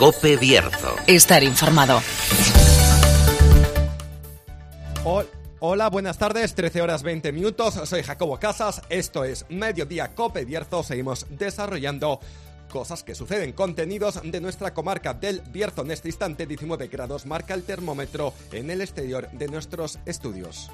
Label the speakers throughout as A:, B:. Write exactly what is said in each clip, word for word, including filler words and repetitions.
A: COPE Bierzo.
B: Estar informado.
C: Hola, buenas tardes, trece horas veinte minutos, soy Jacobo Casas, esto es Mediodía COPE Bierzo, seguimos desarrollando cosas que suceden, contenidos de nuestra comarca del Bierzo. En este instante diecinueve grados marca el termómetro en el exterior de nuestros estudios.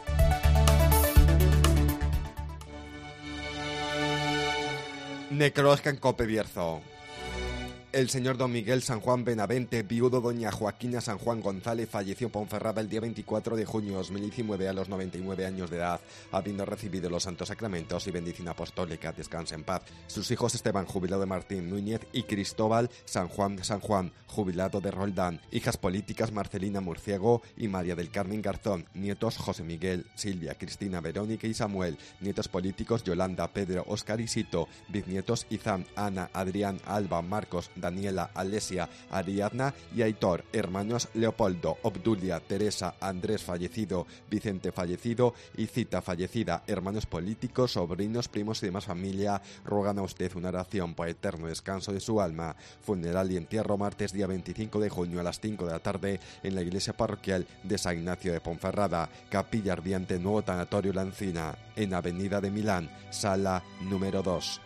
C: Necrológica en COPE Bierzo. El señor don Miguel San Juan Benavente, viudo doña Joaquina San Juan González, falleció en Ponferrada el día veinticuatro de junio de dos mil diecinueve a los noventa y nueve años de edad, habiendo recibido los santos sacramentos y bendición apostólica. Descanse en paz. Sus hijos Esteban, jubilado de Martín Núñez, y Cristóbal San Juan San Juan, jubilado de Roldán. Hijas políticas Marcelina Murciego y María del Carmen Garzón. Nietos José Miguel, Silvia, Cristina, Verónica y Samuel. Nietos políticos Yolanda, Pedro, Óscar y Sito. Bisnietos Izam, Ana, Adrián, Alba, Marcos, Daniela, Alesia, Ariadna y Aitor. Hermanos Leopoldo, Obdulia, Teresa, Andrés fallecido, Vicente fallecido y Cita fallecida. Hermanos políticos, sobrinos, primos y demás familia ruegan a usted una oración por eterno descanso de su alma. Funeral y entierro martes día veinticinco de junio a las cinco de la tarde en la iglesia parroquial de San Ignacio de Ponferrada. Capilla Ardiente, Nuevo Tanatorio La Encina, en Avenida de Milán, sala número dos.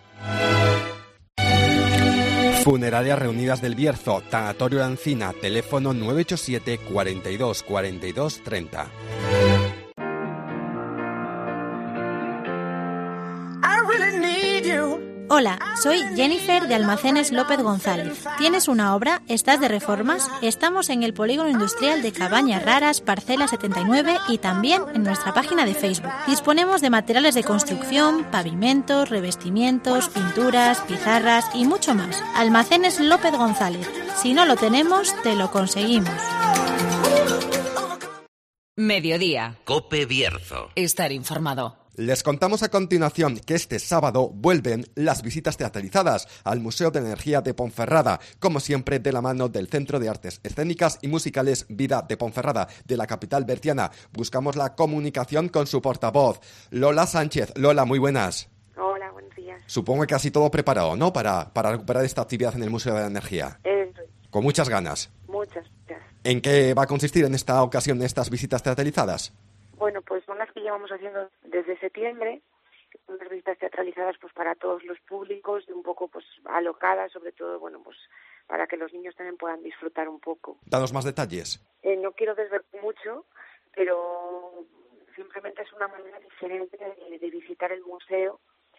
C: Funerarias Reunidas del Bierzo, Tanatorio La Encina, teléfono nueve ocho siete, cuarenta y dos, cuarenta y dos, treinta.
D: Hola, soy Jennifer de Almacenes López González. ¿Tienes una obra? ¿Estás de reformas? Estamos en el Polígono Industrial de Cabañas Raras, Parcela setenta y nueve y también en nuestra página de Facebook. Disponemos de materiales de construcción, pavimentos, revestimientos, pinturas, pizarras y mucho más. Almacenes López González. Si no lo tenemos, te lo conseguimos.
B: Mediodía.
A: COPE Bierzo.
B: Estar informado.
C: Les contamos a continuación que este sábado vuelven las visitas teatralizadas al Museo de Energía de Ponferrada, como siempre de la mano del Centro de Artes Escénicas y Musicales Vida de Ponferrada, de la capital berciana. Buscamos la comunicación con su portavoz, Lola Sánchez. Lola, muy buenas.
E: Hola, buenos días.
C: Supongo que casi todo preparado, ¿no?, para, para recuperar esta actividad en el Museo de la Energía.
E: Eso.
C: Con muchas ganas.
E: Muchas gracias.
C: ¿En qué va a consistir en esta ocasión estas visitas teatralizadas?
E: Bueno, pues son las que llevamos haciendo desde septiembre, unas visitas teatralizadas pues para todos los públicos, un poco pues alocadas, sobre todo, bueno, pues para que los niños también puedan disfrutar un poco.
C: Danos más detalles.
E: Eh, no quiero desvelar mucho, pero simplemente es una manera diferente de, de visitar el museo,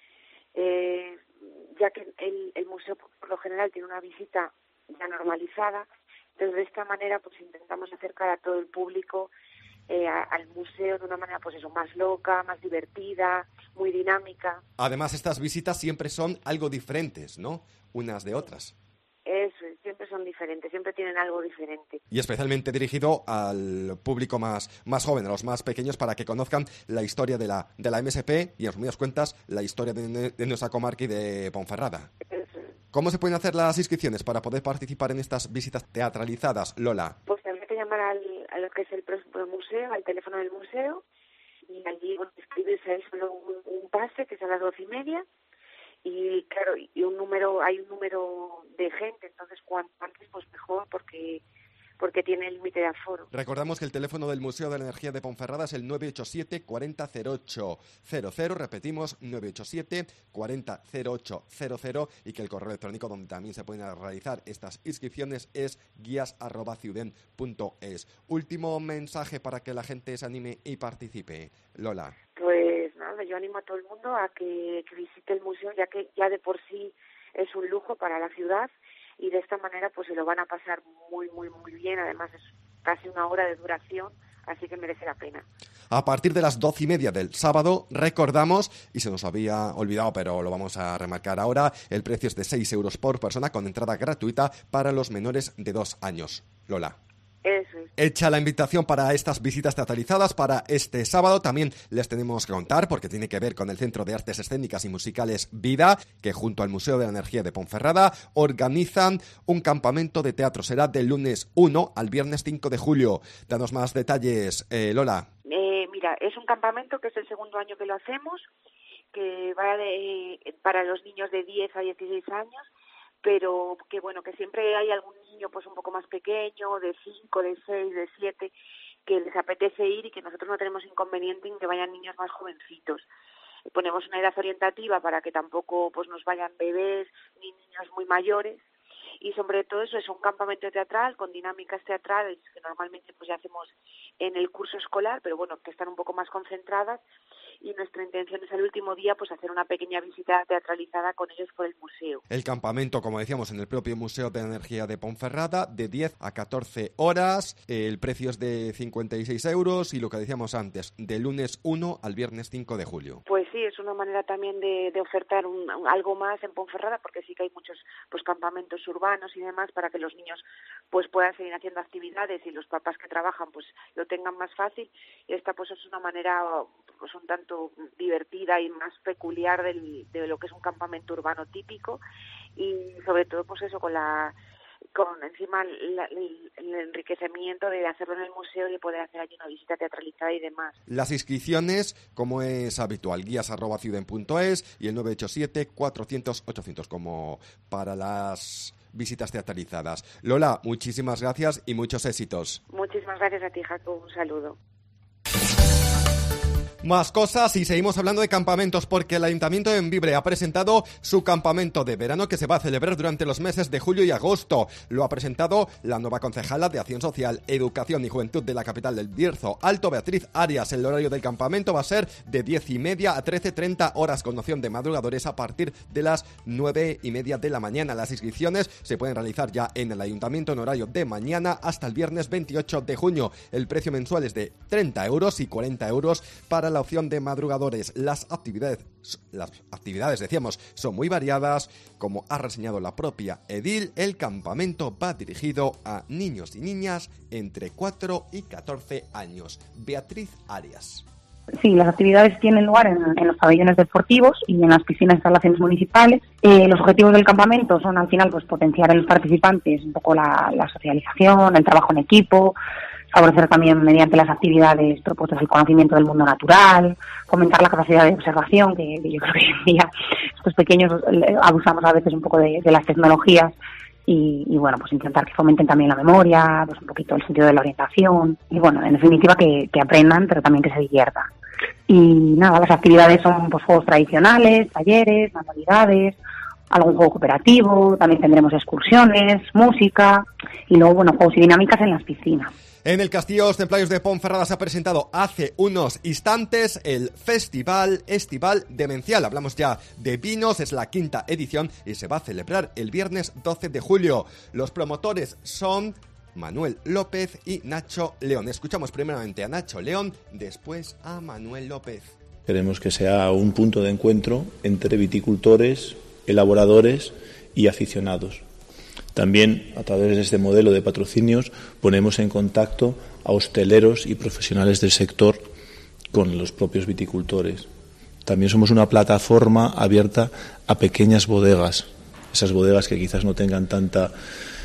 E: eh, ya que el, el museo por lo general tiene una visita ya normalizada. Entonces, de esta manera pues intentamos acercar a todo el público Eh, a, al museo de una manera, pues eso, más loca, más divertida, muy dinámica.
C: Además, estas visitas siempre son algo diferentes, ¿no?, unas de otras.
E: Eso, siempre son diferentes, siempre tienen algo diferente.
C: Y especialmente dirigido al público más, más joven, a los más pequeños, para que conozcan la historia de la, de la M S P y, en resumidas cuentas, la historia de, de nuestra comarca y de Ponferrada.
E: Eso.
C: ¿Cómo se pueden hacer las inscripciones para poder participar en estas visitas teatralizadas, Lola?
E: Pues tendré que llamar al, a lo que es el próximo museo, al teléfono del museo, y allí bueno, inscribirse, hay solo un, un pase, que es a las doce y media, y claro, y un número, hay un número de gente, entonces cuanto antes pues mejor, porque porque tiene el límite de aforo.
C: Recordamos que el teléfono del Museo de la Energía de Ponferrada es el nueve ocho siete, cuarenta, cero ocho cero cero, repetimos, nueve ocho siete, cuarenta, cero ocho cero cero, y que el correo electrónico donde también se pueden realizar estas inscripciones es guías arroba ciuden punto es. Último mensaje para que la gente se anime y participe, Lola.
E: Pues nada, yo animo a todo el mundo a que, que visite el museo, ya que ya de por sí es un lujo para la ciudad, y de esta manera pues se lo van a pasar muy, muy, muy bien. Además es casi una hora de duración, así que merece la pena.
C: A partir de las doce y media del sábado, recordamos, y se nos había olvidado, pero lo vamos a remarcar ahora, el precio es de seis euros por persona, con entrada gratuita para los menores de dos años. Lola.
E: Eso es.
C: Hecha la invitación para estas visitas teatralizadas para este sábado, también les tenemos que contar, porque tiene que ver con el Centro de Artes Escénicas y Musicales Vida, que junto al Museo de la Energía de Ponferrada organizan un campamento de teatro. Será del lunes uno al viernes cinco de julio. Danos más detalles, eh, Lola.
E: Eh, mira, es un campamento que es el segundo año que lo hacemos, que va de, para los niños de diez a dieciséis años, pero que bueno, que siempre hay algún niño pues un poco pequeño, de cinco, de seis, de siete, que les apetece ir y que nosotros no tenemos inconveniente en que vayan niños más jovencitos. Ponemos una edad orientativa para que tampoco pues nos vayan bebés ni niños muy mayores. Y sobre todo eso es un campamento teatral con dinámicas teatrales que normalmente pues ya hacemos en el curso escolar, pero bueno, que están un poco más concentradas, y nuestra intención es el último día pues hacer una pequeña visita teatralizada con ellos por el museo.
C: El campamento, como decíamos, en el propio Museo de Energía de Ponferrada, de diez a catorce horas, el precio es de cincuenta y seis euros y lo que decíamos antes, de lunes uno al viernes cinco de julio.
E: Pues sí, es una manera también de, de ofertar un, un, algo más en Ponferrada, porque sí que hay muchos pues campamentos urbanos y demás para que los niños pues puedan seguir haciendo actividades y los papás que trabajan pues lo tengan más fácil. Y esta pues es una manera pues un tanto divertida y más peculiar del, de lo que es un campamento urbano típico, y sobre todo pues eso con la con encima la, el, el enriquecimiento de hacerlo en el museo y de poder hacer allí una visita teatralizada y demás.
C: Las inscripciones, como es habitual, guías arroba ciuden punto es y el nueve ocho siete cuatrocientos ochocientos como para las visitas teatralizadas. Lola, muchísimas gracias y muchos éxitos.
E: Muchísimas gracias a ti, Jaco. Un saludo.
C: Más cosas y seguimos hablando de campamentos porque el Ayuntamiento de Bembibre ha presentado su campamento de verano que se va a celebrar durante los meses de julio y agosto. Lo ha presentado la nueva concejala de Acción Social, Educación y Juventud de la capital del Bierzo, Alto, Beatriz Arias. El horario del campamento va a ser de diez y media a trece treinta horas con opción de madrugadores a partir de las nueve y media de la mañana. Las inscripciones se pueden realizar ya en el Ayuntamiento en horario de mañana hasta el viernes veintiocho de junio. El precio mensual es de treinta euros y cuarenta euros para la opción de madrugadores. Las actividades, las actividades, decíamos, son muy variadas. Como ha reseñado la propia edil, el campamento va dirigido a niños y niñas entre cuatro y catorce años. Beatriz Arias.
F: Sí, las actividades tienen lugar en, en los pabellones deportivos y en las piscinas de instalaciones municipales. Eh, los objetivos del campamento son, al final, pues potenciar en los participantes un poco la, la socialización, el trabajo en equipo, favorecer también mediante las actividades propuestas el conocimiento del mundo natural, fomentar la capacidad de observación, que, que yo creo que hoy en día estos pequeños abusamos a veces un poco de, de las tecnologías, y, y bueno, pues intentar que fomenten también la memoria, pues un poquito el sentido de la orientación, y bueno, en definitiva que, que aprendan, pero también que se diviertan. Y nada, las actividades son pues juegos tradicionales, talleres, manualidades, algún juego cooperativo, también tendremos excursiones, música y luego, bueno, juegos y dinámicas en las piscinas.
C: En el Castillo de los Templarios de Ponferrada se ha presentado hace unos instantes el Festival Estival Demencial. Hablamos ya de vinos, es la quinta edición y se va a celebrar el viernes doce de julio. Los promotores son Manuel López y Nacho León. Escuchamos primeramente a Nacho León, después a Manuel López.
G: Queremos que sea un punto de encuentro entre viticultores, elaboradores y aficionados. También, a través de este modelo de patrocinios, ponemos en contacto a hosteleros y profesionales del sector con los propios viticultores. También somos una plataforma abierta a pequeñas bodegas, esas bodegas que quizás no tengan tanta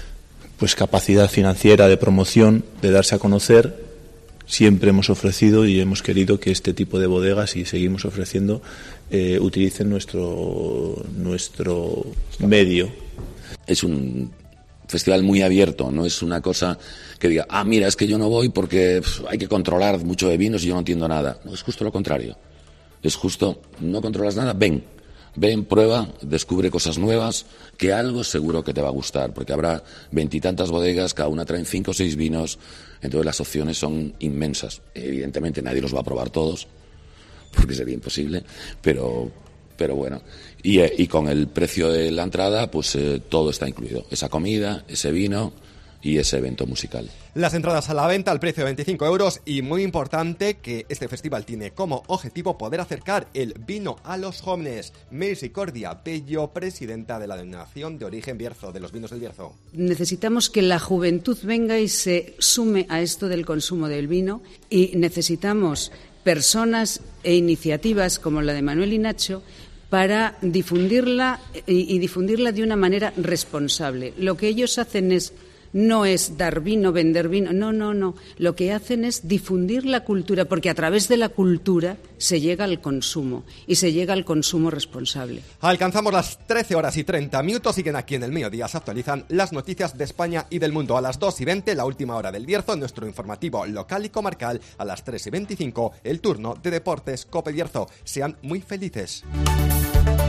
G: pues capacidad financiera de promoción, de darse a conocer. Siempre hemos ofrecido y hemos querido que este tipo de bodegas, y seguimos ofreciendo, eh, utilicen nuestro, nuestro medio.
H: Es un festival muy abierto, no es una cosa que diga, ah, mira, es que yo no voy porque pff, hay que controlar mucho de vinos y yo no entiendo nada. No, es justo lo contrario. Es justo, no controlas nada, ven, ven, prueba, descubre cosas nuevas, que algo seguro que te va a gustar, porque habrá veintitantas bodegas, cada una traen cinco o seis vinos, entonces las opciones son inmensas. Evidentemente nadie los va a probar todos, porque sería imposible, pero... pero bueno, y, y con el precio de la entrada, pues eh, todo está incluido, esa comida, ese vino y ese evento musical.
C: Las entradas a la venta al precio de veinticinco euros y muy importante que este festival tiene como objetivo poder acercar el vino a los jóvenes. Misericordia Bello, presidenta de la Denominación de Origen Bierzo, de los Vinos del Bierzo.
I: Necesitamos que la juventud venga y se sume a esto del consumo del vino, y necesitamos personas e iniciativas como la de Manuel y Nacho para difundirla y, y difundirla de una manera responsable. Lo que ellos hacen es no es dar vino, vender vino, no, no, no. Lo que hacen es difundir la cultura, porque a través de la cultura se llega al consumo y se llega al consumo responsable.
C: Alcanzamos las trece horas y treinta minutos, siguen aquí en el Mediodía, se actualizan las noticias de España y del mundo. A las dos y veinte, la última hora del Bierzo, nuestro informativo local y comarcal. A las tres y veinticinco, el turno de Deportes Cope Bierzo. Sean muy felices.